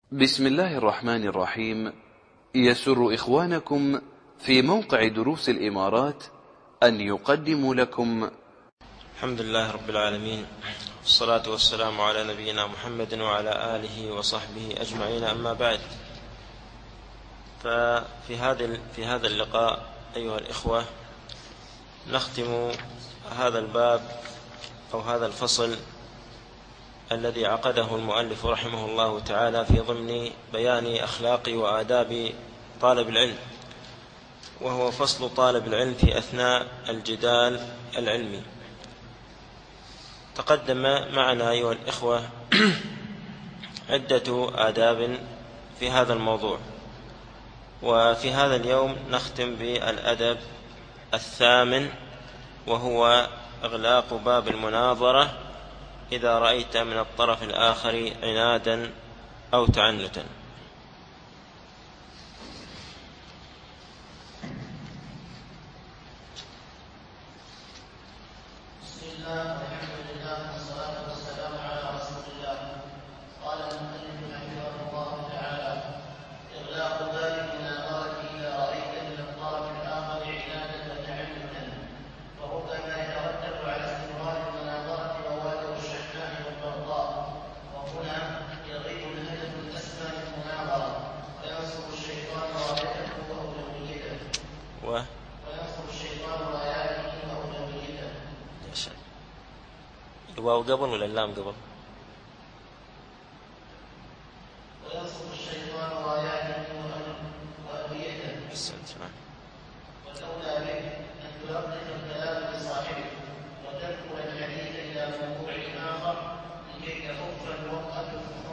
بسم الله الرحمن الرحيم. يسر إخوانكم في موقع دروس الإمارات أن يقدموا لكم الحمد لله رب العالمين، والصلاة والسلام على نبينا محمد وعلى آله وصحبه أجمعين، أما بعد. ففي هذا اللقاء أيها الإخوة نختم هذا الباب أو هذا الفصل الذي عقده المؤلف رحمه الله تعالى في ضمن بيان أخلاق وآداب طالب العلم، وهو فصل طالب العلم في أثناء الجدال العلمي. تقدم معنا أيها الإخوة عدة آداب في هذا الموضوع، وفي هذا اليوم نختم بالأدب الثامن، وهو إغلاق باب المناظرة إذا رأيت من الطرف الآخر عنادا أو تعنتا. بسم الله والحمد لله والصلاة والسلام على رسول الله. قال المؤلف رحمه الله تعالى: إغلاق باب المناظرة إذا رأيت من الطرف الآخر عنادا وتعنتا، وربما يترتب على استمرار المناظرة مواد الشحناء والبغضاء، وهنا يغيب الهدف الأسمى للمناظرة، وينصب الشيطان رايته وأولويته الواو قبل ولا اللام قبل؟ وينصب الشيطان راياته وأبيته، والأولى به أن تلطف الكلام لصاحبه وتذكر الحديث إلى موضوع آخر لكي تخف الوقت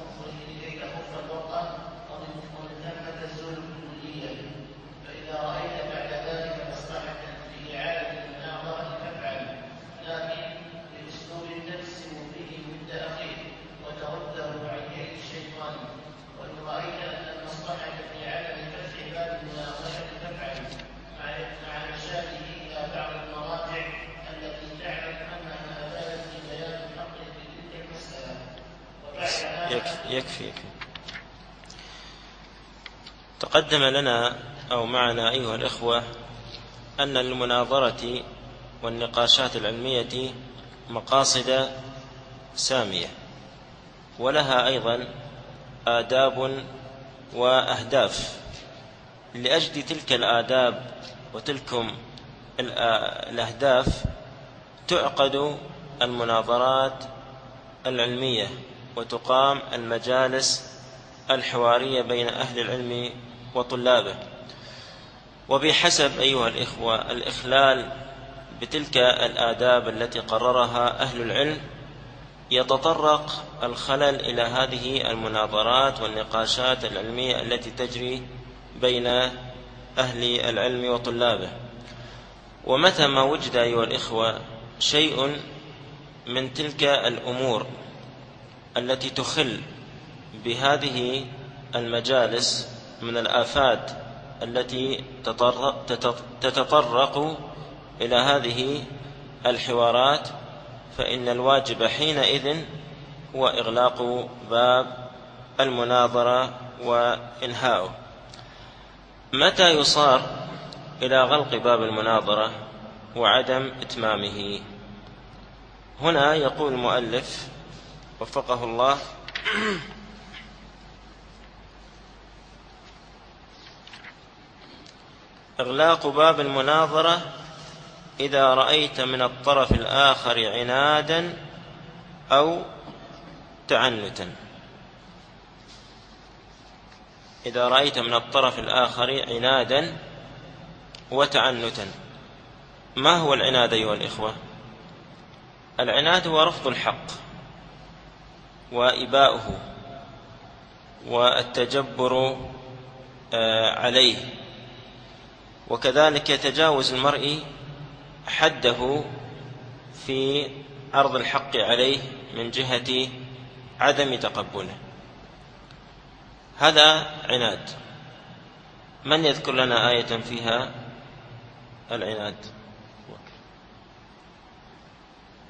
ومن ثم تزول الكلية. فإذا رأيت بعد ذلك مصلحة في إعادة المناظرة فافعل، لكن بأسلوب تجسم به ود أخيه وترده عن يد الشيطان. وإن رأيت أن المصلحة في عدم فتح باب المناقشة فافعل، مع إرشاده إلى بعض المراجع التي تعلم أنها أفادت في بيان الحق في تلك المسألة. يكفي. تقدم لنا أو معنا أيها الإخوة أن المناظرة والنقاشات العلمية مقاصد سامية، ولها أيضا آداب وأهداف. لأجل تلك الآداب وتلكم الأهداف تعقد المناظرات العلمية، وتقام المجالس الحوارية بين أهل العلم وطلابه. وبحسب أيها الإخوة الإخلال بتلك الآداب التي قررها أهل العلم يتطرق الخلل إلى هذه المناظرات والنقاشات العلمية التي تجري بين أهل العلم وطلابه. ومتى ما وجد أيها الإخوة شيء من تلك الأمور التي تخل بهذه المجالس من الآفات التي تتطرق إلى هذه الحوارات، فإن الواجب حينئذ هو إغلاق باب المناظرة وإنهاؤه. متى يصار إلى غلق باب المناظرة وعدم إتمامه؟ هنا يقول المؤلف وفقه الله: إغلاق باب المناظرة إذا رأيت من الطرف الآخر عنادا أو تعنتا. إذا رأيت من الطرف الآخر عنادا وتعنتا. ما هو العناد أيها الإخوة؟ العناد هو رفض الحق وإباؤه والتجبر عليه، وكذلك تجاوز المرء حده في عرض الحق عليه من جهة عدم تقبله. هذا عناد. من يذكر لنا آية فيها العناد؟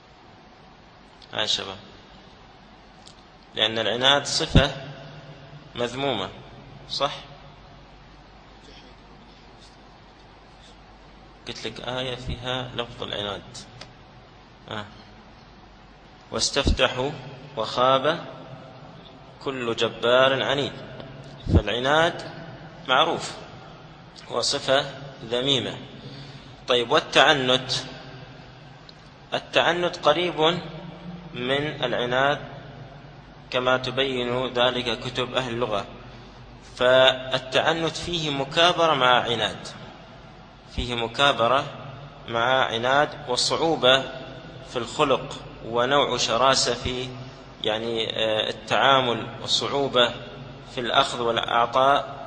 شباب، لأن العناد صفة مذمومة، صح؟ قلت لك آية فيها لفظ العناد. واستفتحوا وخاب كل جبار عنيد. فالعناد معروف وصفة ذميمة. طيب، والتعنت؟ التعنت قريب من العناد كما تبين ذلك كتب أهل اللغة. فالتعنت فيه مكابرة مع عناد، فيه مكابرة مع عناد وصعوبة في الخلق ونوع شراسة في التعامل والصعوبة في الأخذ والإعطاء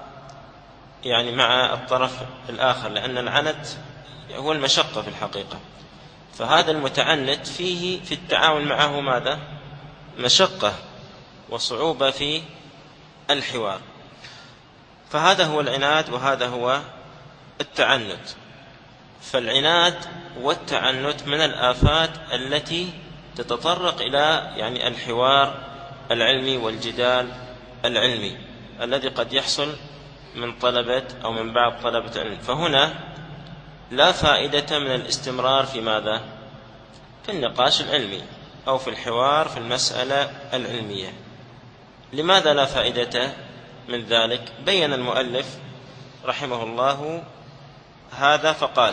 مع الطرف الآخر، لأن العنت هو المشقة في الحقيقة. فهذا المتعنت فيه في التعامل معه ماذا؟ مشقة وصعوبة في الحوار. فهذا هو العناد وهذا هو التعنت. فالعناد والتعنت من الآفات التي تتطرق إلى الحوار العلمي والجدال العلمي الذي قد يحصل من طلبة أو من بعض طلبة العلم. فهنا لا فائدة من الاستمرار في ماذا؟ في النقاش العلمي أو في الحوار في المسألة العلمية. لماذا لا فائدة من ذلك؟ بين المؤلف رحمه الله هذا فقال: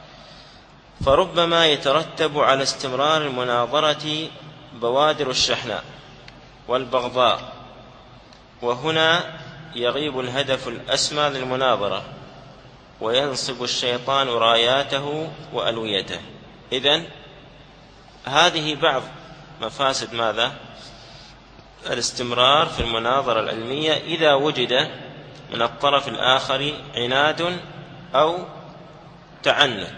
فربما يترتب على استمرار المناظرة بوادر الشحناء والبغضاء، وهنا يغيب الهدف الأسمى للمناظرة وينصب الشيطان راياته وألويته. إذن هذه بعض مفاسد ماذا؟ الاستمرار في المناظرة العلمية إذا وجد من الطرف الآخر عناد أو تعنت.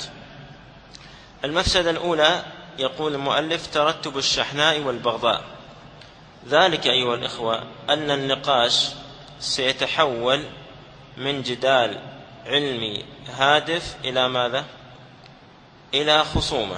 المفسدة الأولى يقول المؤلف: ترتب الشحناء والبغضاء. ذلك أيها الإخوة أن النقاش سيتحول من جدال علمي هادف إلى ماذا؟ إلى خصومة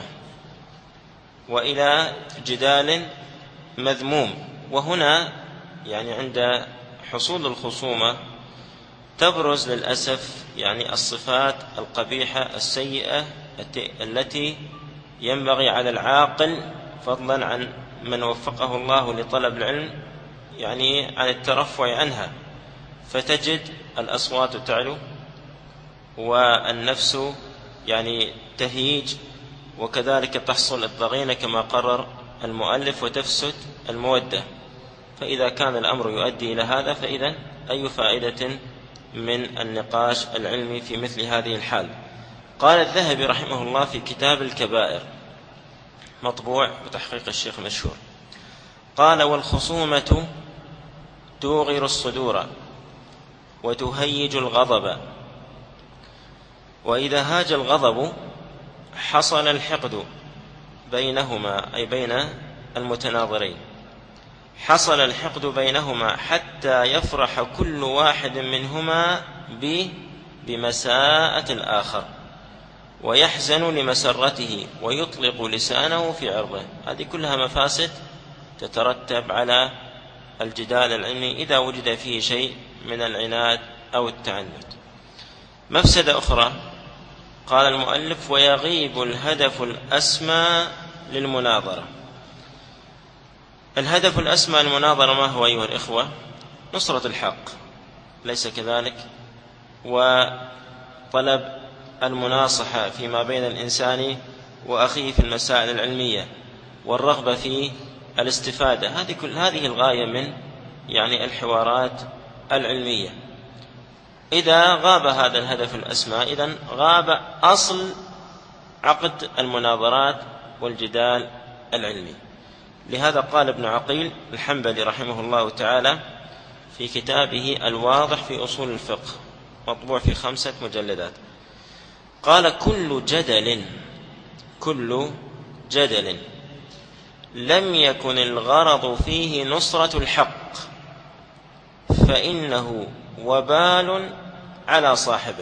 وإلى جدال مذموم. وهنا عند حصول الخصومة تبرز للأسف الصفات القبيحة السيئة التي ينبغي على العاقل، فضلا عن من وفقه الله لطلب العلم، عن الترفع عنها. فتجد الأصوات تعلو والنفس تهيج، وكذلك تحصل الضغينة كما قرر المؤلف، وتفسد المودة. فإذا كان الأمر يؤدي إلى هذا فإذا أي فائدة من النقاش العلمي في مثل هذه الحال؟ قال الذهبي رحمه الله في كتاب الكبائر مطبوع بتحقيق الشيخ مشهور، قال: والخصومة توغر الصدور وتهيج الغضب، وإذا هاج الغضب حصل الحقد بينهما، أي بين المتناظرين، حصل الحقد بينهما حتى يفرح كل واحد منهما بمساءة الآخر ويحزن لمسرته ويطلق لسانه في عرضه. هذه كلها مفاسد تترتب على الجدال العلمي إذا وجد فيه شيء من العناد أو التعنت. مفسدة أخرى قال المؤلف: ويغيب الهدف الأسمى للمناظرة. الهدف الأسمى للمناظرة ما هو أيها الإخوة؟ نصرة الحق، ليس كذلك؟ وطلب المناصحة فيما بين الإنسان وأخيه في المسائل العلمية، والرغبة في الاستفادة. هذه الغاية من الحوارات العلمية. إذا غاب هذا الهدف الأسمى إذن غاب أصل عقد المناظرات والجدال العلمي. لهذا قال ابن عقيل الحنبلي رحمه الله تعالى في كتابه الواضح في أصول الفقه مطبوع في 5 مجلدات، قال: كل جدل لم يكن الغرض فيه نصرة الحق فإنه وبال على صاحبه،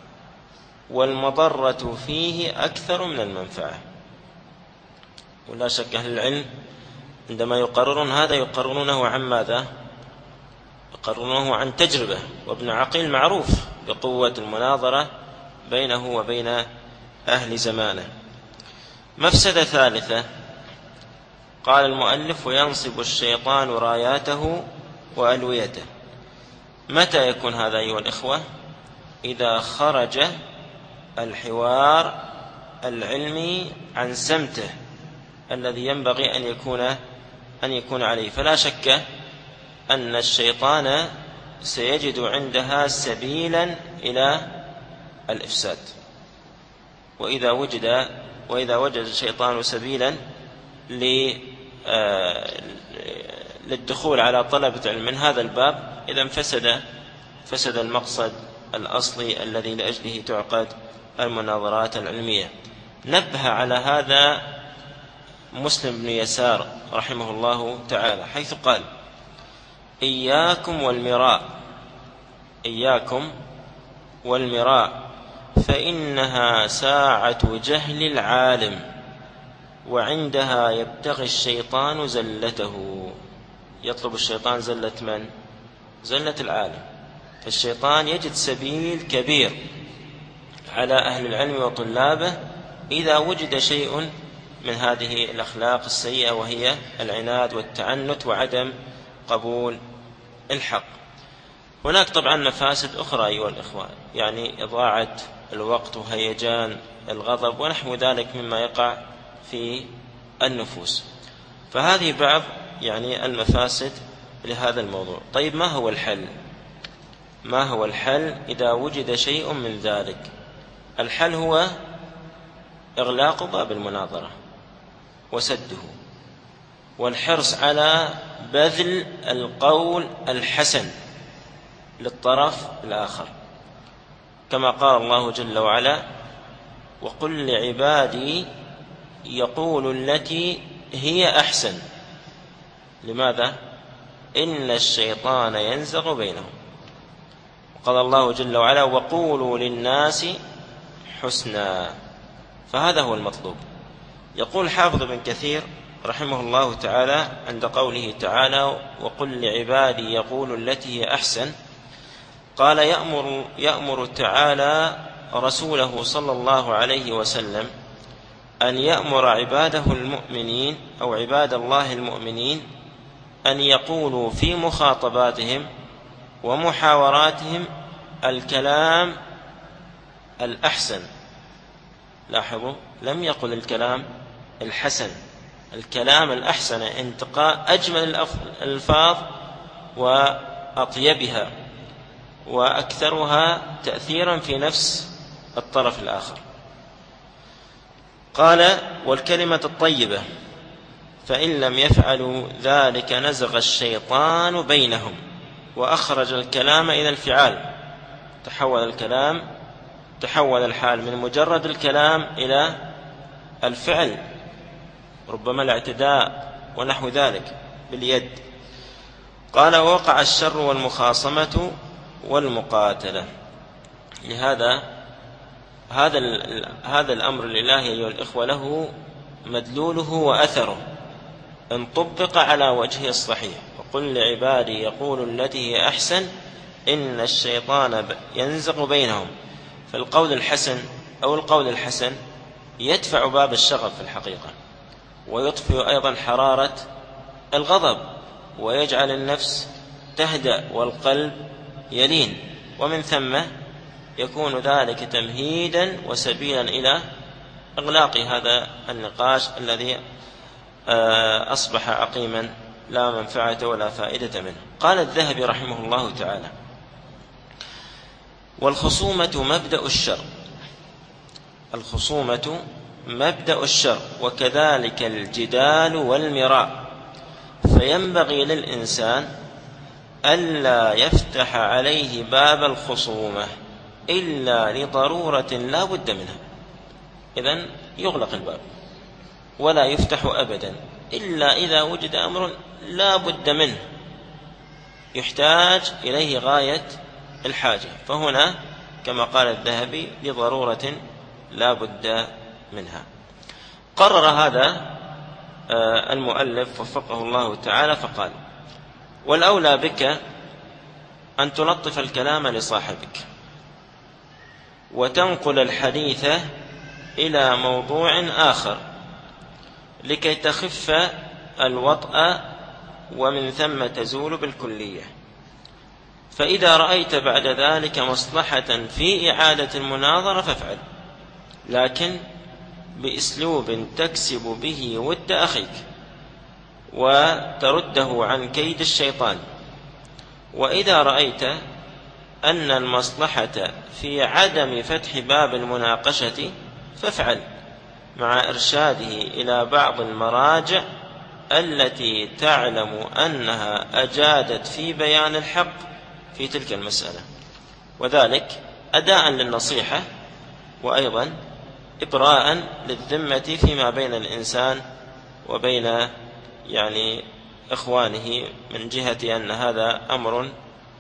والمضرة فيه أكثر من المنفعة. ولا شك أهل العلم عندما يقررون هذا يقررونه عن ماذا؟ يقررونه عن تجربة، وابن عقيل معروف بقوة المناظرة بينه وبين أهل زمانه. مفسدة ثالثة، قال المؤلف: وينصب الشيطان راياته وألويته. متى يكون هذا أيها الإخوة؟ إذا خرج الحوار العلمي عن سمته الذي ينبغي أن يكون عليه، فلا شك أن الشيطان سيجد عندها سبيلا إلى الإفساد. وإذا وجد الشيطان سبيلا للدخول على طلبة العلم من هذا الباب، إذا فسد المقصد الأصلي الذي لأجله تعقد المناظرات العلمية. نبه على هذا مسلم بن يسار رحمه الله تعالى، حيث قال: إياكم والمراء فإنها ساعة جهل العالم، وعندها يبتغي الشيطان زلته. يطلب الشيطان زلة من؟ زلة العالم. فالشيطان يجد سبيل كبير على أهل العلم وطلابه إذا وجد شيء من هذه الأخلاق السيئة، وهي العناد والتعنت وعدم قبول الحق. هناك طبعا مفاسد أخرى أيها الإخوة، يعني إضاعة الوقت وهيجان الغضب ونحو ذلك مما يقع في النفوس. فهذه بعض يعني المفاسد لهذا الموضوع. طيب، ما هو الحل إذا وجد شيء من ذلك؟ الحل هو إغلاق باب المناظرة وسده، والحرص على بذل القول الحسن للطرف الآخر، كما قال الله جل وعلا: وقل لعبادي يقول التي هي أحسن. لماذا؟ إن الشيطان ينزغ بينهم. وقال الله جل وعلا: وقولوا للناس حسنا. فهذا هو المطلوب. يقول حافظ بن كثير رحمه الله تعالى عند قوله تعالى: وقل لعبادي يقول التي هي أحسن، قال: يأمر تعالى رسوله صلى الله عليه وسلم أن يأمر عباده المؤمنين أو عباد الله المؤمنين أن يقولوا في مخاطباتهم ومحاوراتهم الكلام الأحسن. لاحظوا، لم يقل الكلام الحسن، الكلام الأحسن، انتقاء أجمل الألفاظ وأطيبها وأكثرها تأثيرا في نفس الطرف الآخر. قال: والكلمة الطيبة، فإن لم يفعلوا ذلك نزغ الشيطان بينهم وأخرج الكلام إلى الفعال. تحول الحال من مجرد الكلام إلى الفعل، ربما الاعتداء ونحو ذلك باليد. قال: ووقع الشر والمخاصمة والمقاتلة. لهذا هذا الأمر الإلهي أيها الإخوة له مدلوله وأثره إن طبق على وجهه الصحيح. وقل لعبادي يقول التي هي أحسن إن الشيطان ينزغ بينهم. فالقول الحسن أو القول الحسن يدفع باب الشغف في الحقيقة، ويطفئ أيضا حرارة الغضب، ويجعل النفس تهدأ والقلب يلين، ومن ثم يكون ذلك تمهيدا وسبيلا إلى إغلاق هذا النقاش الذي أصبح عقيما لا منفعة ولا فائدة منه. قال الذهبي رحمه الله تعالى: والخصومة مبدأ الشر، وكذلك الجدال والمراء، فينبغي للإنسان ألا يفتح عليه باب الخصومة إلا لضرورة لا بد منها. إذن يغلق الباب ولا يفتح أبدا إلا إذا وجد أمر لا بد منه يحتاج إليه غاية الحاجة، فهنا كما قال الذهبي لضرورة لا بد منها. قرر هذا المؤلف وفقه الله تعالى فقال: والأولى بك أن تلطف الكلام لصاحبك وتنقل الحديث إلى موضوع آخر لكي تخف الوطأ ومن ثم تزول بالكلية. فإذا رأيت بعد ذلك مصلحة في إعادة المناظرة فافعل، لكن بأسلوب تكسب به ود أخيك وترده عن كيد الشيطان. وإذا رأيت أن المصلحة في عدم فتح باب المناقشة فافعل، مع إرشاده إلى بعض المراجع التي تعلم أنها أجادت في بيان الحق في تلك المسألة، وذلك أداء للنصيحة وأيضا إبراء للذمة فيما بين الإنسان وبين إخوانه، من جهة أن هذا أمر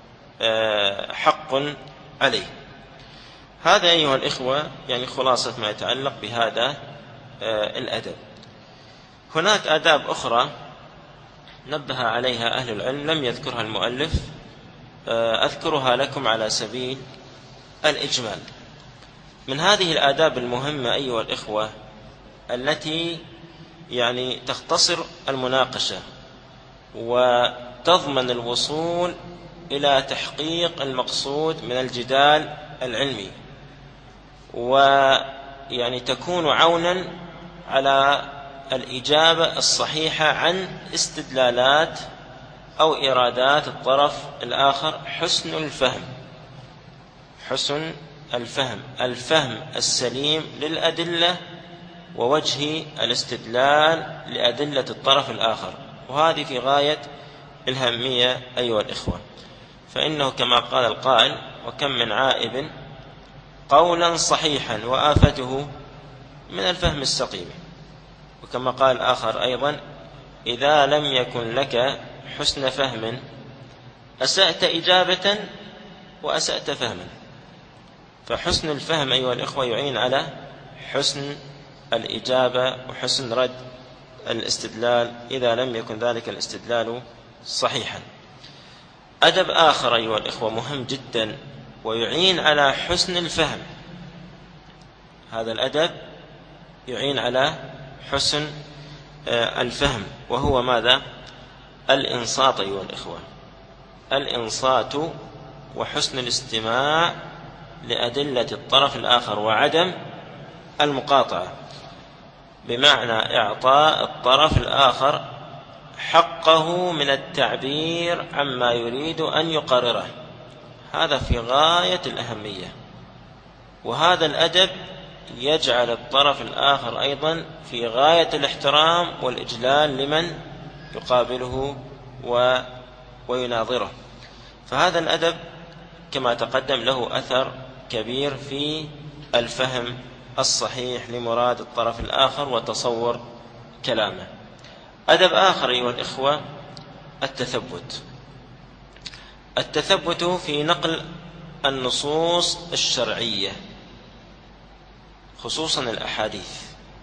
حق عليه. هذا أيها الإخوة خلاصة ما يتعلق بهذا الأدب. هناك آداب أخرى نبه عليها أهل العلم لم يذكرها المؤلف، أذكرها لكم على سبيل الإجمال. من هذه الآداب المهمة أيها الإخوة التي تختصر المناقشة وتضمن الوصول إلى تحقيق المقصود من الجدال العلمي، تكون عونا على الإجابة الصحيحة عن استدلالات أو إرادات الطرف الآخر، حسن الفهم السليم للأدلة ووجه الاستدلال لأدلة الطرف الآخر، وهذه في غاية الأهمية أيها الإخوة. فإنه كما قال القائل: وكم من عائب قولا صحيحا وآفته من الفهم السقيم. وكما قال الآخر أيضا: إذا لم يكن لك حسن فهم أسأت إجابة وأسأت فهما. فحسن الفهم أيها الإخوة يعين على حسن الإجابة وحسن رد الاستدلال إذا لم يكن ذلك الاستدلال صحيحا. أدب آخر أيها الإخوة مهم جدا ويعين على حسن الفهم، هذا الأدب يعين على حسن الفهم، وهو ماذا؟ الإنصات أيها الإخوة، الإنصات وحسن الاستماع لأدلة الطرف الآخر وعدم المقاطعة، بمعنى إعطاء الطرف الآخر حقه من التعبير عما يريد أن يقرره. هذا في غاية الأهمية، وهذا الأدب يجعل الطرف الآخر أيضا في غاية الاحترام والإجلال لمن يقابله ويناظره. فهذا الأدب كما تقدم له أثر كبير في الفهم الصحيح لمراد الطرف الآخر وتصور كلامه. أدب آخر أيها الإخوة التثبت في نقل النصوص الشرعية، خصوصا الأحاديث،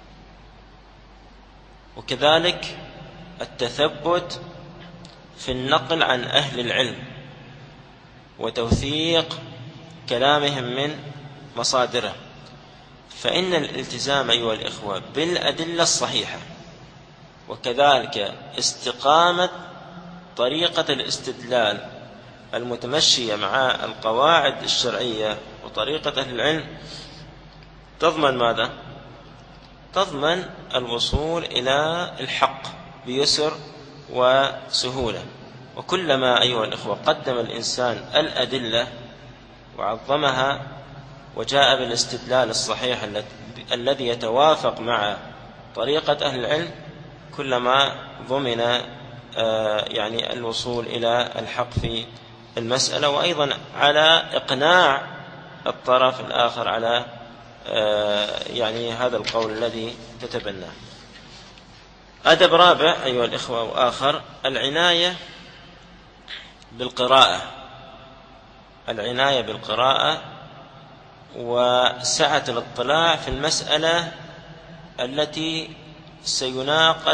وكذلك التثبت في النقل عن أهل العلم وتوثيق كلامهم من مصادره. فإن الالتزام أيها الإخوة بالأدلة الصحيحة، وكذلك استقامة طريقة الاستدلال المتمشية مع القواعد الشرعية وطريقة أهل العلم، تضمن ماذا؟ تضمن الوصول إلى الحق بيسر وسهولة. وكلما أيها الإخوة قدم الإنسان الأدلة وعظمها وجاء بالاستدلال الصحيح الذي يتوافق مع طريقة أهل العلم، كلما ضمن الوصول إلى الحق في المسألة، وأيضا على إقناع الطرف الآخر على هذا القول الذي تتبناه. أدب رابع أيها الإخوة وآخر العناية بالقراءة وسعة الاطلاع في المسألة التي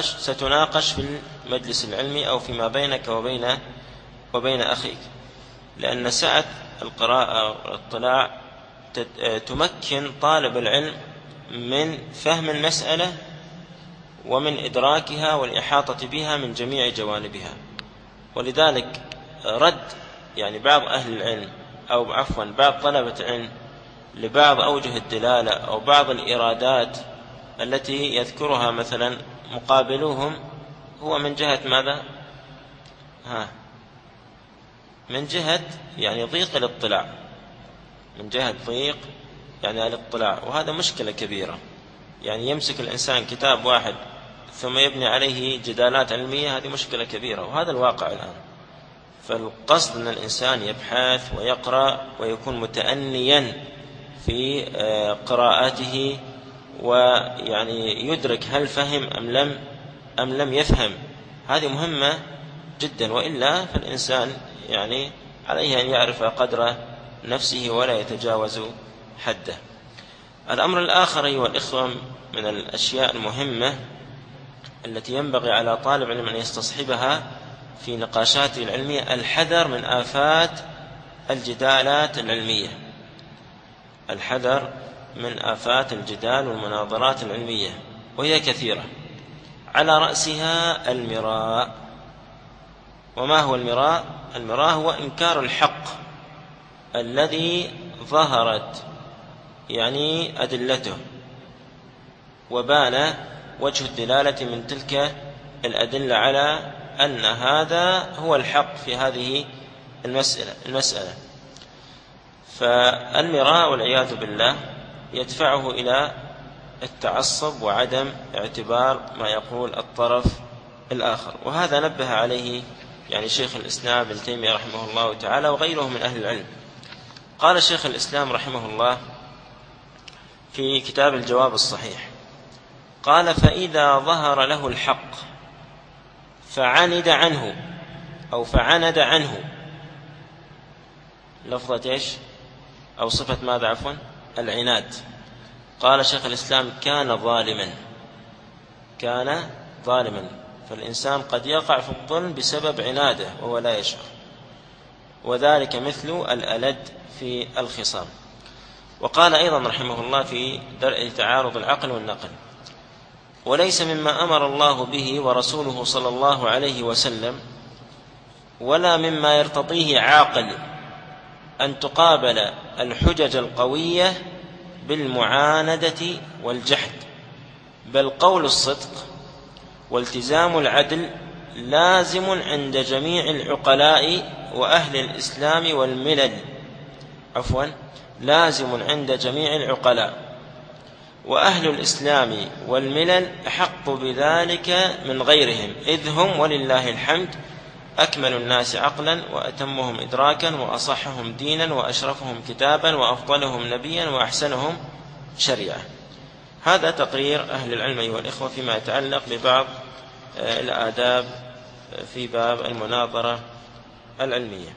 ستناقش في المجلس العلمي أو فيما بينك وبين أخيك. لأن سعة القراءة والاطلاع تمكن طالب العلم من فهم المسألة ومن إدراكها والإحاطة بها من جميع جوانبها. ولذلك رد بعض أهل العلم أو عفوا بعض طلبة العلم لبعض أوجه الدلالة أو بعض الإرادات التي يذكرها مثلا مقابلوهم هو من جهة ماذا؟ من جهة ضيق الاطلاع، من جهة ضيق الاطلاع، وهذا مشكلة كبيرة. يمسك الإنسان كتاب واحد ثم يبني عليه جدالات علمية، هذه مشكلة كبيرة، وهذا الواقع الآن. فالقصد أن الإنسان يبحث ويقرأ ويكون متأنيا في قراءاته، يدرك هل فهم أم لم يفهم. هذه مهمة جدا، وإلا فالإنسان عليه أن يعرف قدر نفسه ولا يتجاوز حده. الأمر الآخر أيها الإخوة من الأشياء المهمة التي ينبغي على طالب العلم أن يستصحبها في نقاشاته العلمية الحذر من آفات الجدالات العلمية، الحذر من آفات الجدال والمناظرات العلمية، وهي كثيرة، على رأسها المراء. وما هو المراء؟ المراء هو إنكار الحق الذي ظهرت أدلته وبان وجه الدلالة من تلك الأدلة على أن هذا هو الحق في هذه المسألة. فالمراء والعياذ بالله يدفعه إلى التعصب وعدم اعتبار ما يقول الطرف الآخر، وهذا نبه عليه شيخ الإسلام ابن تيمية رحمه الله تعالى وغيره من أهل العلم. قال شيخ الإسلام رحمه الله في كتاب الجواب الصحيح، قال: فإذا ظهر له الحق فعند عنه أو فعند عنه، لفظة إيش أو صفة ماذا عفوا؟ العناد. قال شيخ الإسلام: كان ظالما. فالإنسان قد يقع في الظلم بسبب عناده وهو لا يشعر، وذلك مثل الألد في الخصام. وقال أيضا رحمه الله في درء تعارض العقل والنقل: وليس مما أمر الله به ورسوله صلى الله عليه وسلم ولا مما يرتضيه عاقل أن تقابل الحجج القوية بالمعاندة والجحد، بل قول الصدق والتزام العدل لازم عند جميع العقلاء وأهل الإسلام والملل لازم عند جميع العقلاء وأهل الإسلام والملل أحق بذلك من غيرهم، إذ هم ولله الحمد أكمل الناس عقلا وأتمهم إدراكا وأصحهم دينا وأشرفهم كتابا وأفضلهم نبيا وأحسنهم شريعة. هذا تقرير أهل العلم أيها الإخوة فيما يتعلق ببعض الآداب في باب المناظرة العلمية.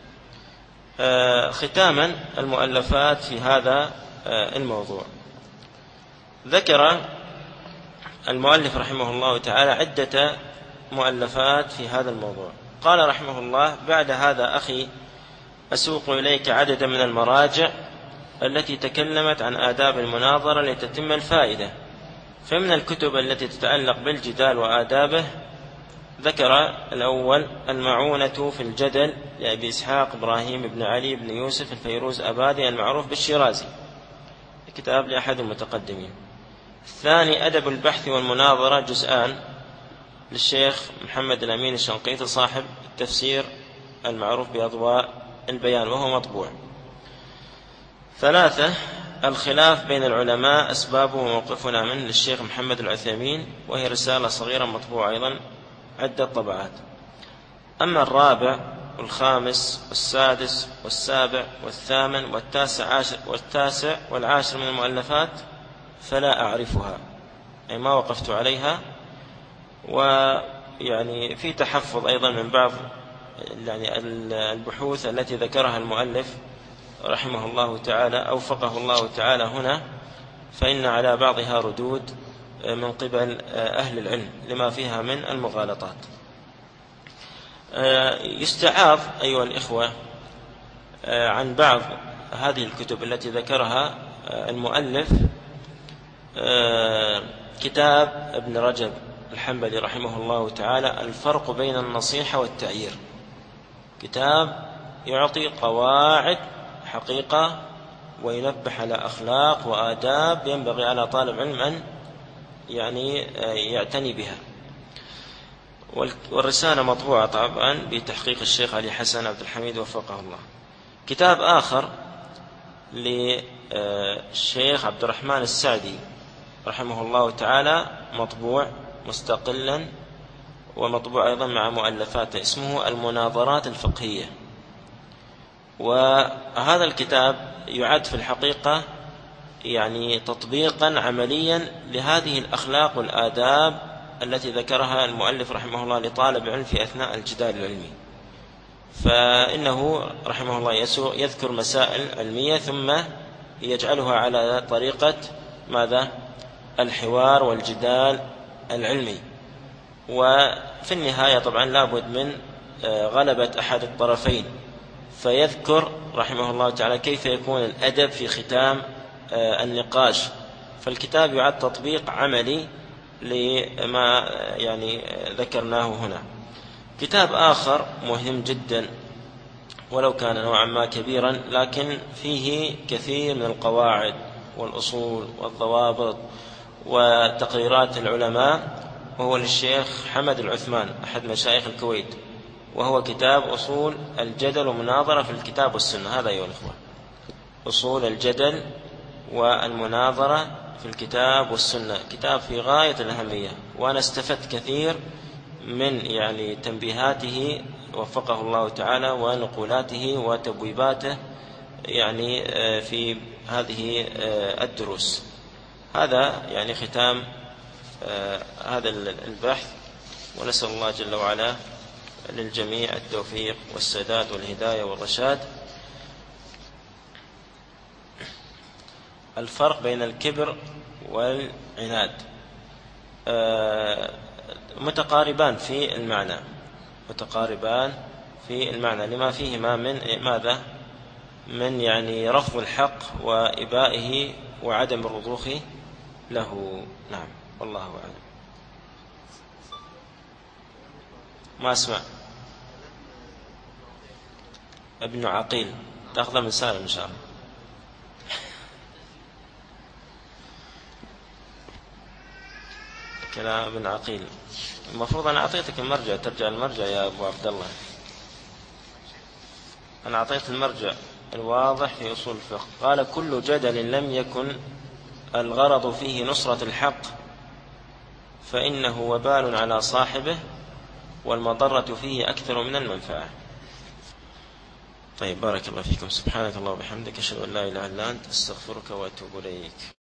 ختاما المؤلفات في هذا الموضوع. ذكر المؤلف رحمه الله تعالى عدة مؤلفات في هذا الموضوع. قال رحمه الله: بعد هذا أخي أسوق إليك عددا من المراجع التي تكلمت عن آداب المناظرة لتتم الفائدة. فمن الكتب التي تتعلق بالجدال وآدابه ذكر الأول: المعونة في الجدل لأبي إسحاق إبراهيم بن علي بن يوسف الفيروز أبادي المعروف بالشيرازي، كتاب لأحد المتقدمين. الثاني: أدب البحث والمناظرة، جزءان، للشيخ محمد الأمين الشنقيطي صاحب التفسير المعروف بأضواء البيان وهو مطبوع. ثلاثة: الخلاف بين العلماء أسبابه وموقفنا منه، للشيخ محمد العثيمين، وهي رسالة صغيرة مطبوعة أيضا عدة طبعات. أما الرابع والخامس والسادس والسابع والثامن والتاسع والعاشر من المؤلفات فلا أعرفها، أي ما وقفت عليها. في تحفظ أيضا من بعض البحوث التي ذكرها المؤلف رحمه الله تعالى أوفقه الله تعالى هنا، فإن على بعضها ردود من قبل أهل العلم لما فيها من المغالطات. يستعاض أيها الإخوة عن بعض هذه الكتب التي ذكرها المؤلف كتاب ابن رجب الحنبلي رحمه الله تعالى الفرق بين النصيحة والتعيير، كتاب يعطي قواعد حقيقة وينبه على أخلاق وآداب ينبغي على طالب علم أن يعتني بها. والرسالة مطبوعة طبعا بتحقيق الشيخ علي حسن عبد الحميد وفقه الله. كتاب آخر للشيخ عبد الرحمن السعدي رحمه الله تعالى مطبوع مستقلا ومطبوع أيضا مع مؤلفاته، اسمه المناظرات الفقهية. وهذا الكتاب يعد في الحقيقة تطبيقا عمليا لهذه الأخلاق والآداب التي ذكرها المؤلف رحمه الله لطالب علم في أثناء الجدال العلمي. فإنه رحمه الله يذكر مسائل علمية ثم يجعلها على طريقة ماذا؟ الحوار والجدال العلمي. وفي النهاية طبعا لابد من غلبة أحد الطرفين، فيذكر رحمه الله تعالى كيف يكون الأدب في ختام النقاش. فالكتاب يعد تطبيق عملي لما ذكرناه هنا. كتاب آخر مهم جدا ولو كان نوعا ما كبيرا، لكن فيه كثير من القواعد والأصول والضوابط وتقريرات العلماء، وهو للشيخ حمد العثمان أحد مشايخ الكويت، وهو كتاب أصول الجدل ومناظرة في الكتاب والسنة. هذا أيها الأخوة أصول الجدل والمناظرة في الكتاب والسنة، كتاب في غاية الأهمية، وأنا استفدت كثير من تنبيهاته وفقه الله تعالى ونقولاته وتبويباته في هذه الدروس. هذا ختام هذا البحث، ونسأل الله جل وعلا للجميع التوفيق والسداد والهداية والرشاد. الفرق بين الكبر والعناد متقاربان في المعنى، لما فيهما من ماذا؟ من رفض الحق وإبائه وعدم الرضوخ له. نعم، والله أعلم. ما أسمع. ابن عقيل تأخذ من سالم إن شاء الله. كلام ابن عقيل. المفروض أنا أعطيتك المرجع، ترجع المرجع يا أبو عبد الله. أنا أعطيت المرجع الواضح في أصول الفقه. قال: كل جدل لم يكن الغرض فيه نصرة الحق فإنه وبال على صاحبه، والمضرة فيه أكثر من المنفعة. طيب، بارك الله فيكم. سبحانك الله وبحمدك، أشهد أن لا إله إلا أنت، أستغفرك وأتوب إليك.